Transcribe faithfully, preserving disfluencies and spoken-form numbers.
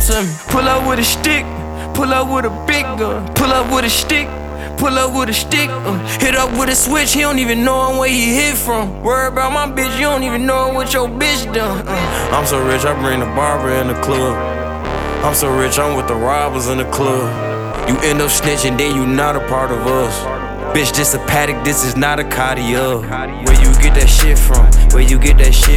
to me. Pull up with a stick, pull up with a big gun. Pull up with a stick, pull up with a stick. uh, Hit up with a switch, he don't even know where he hit from. Worry about my bitch, you don't even know what your bitch done. uh. I'm so rich, I bring the barber in the club. I'm so rich, I'm with the robbers in the club. You end up snitching, then you not a part of us. Bitch, this a paddock, this is not a Cartier. Where you get that shit from? Where you get that shit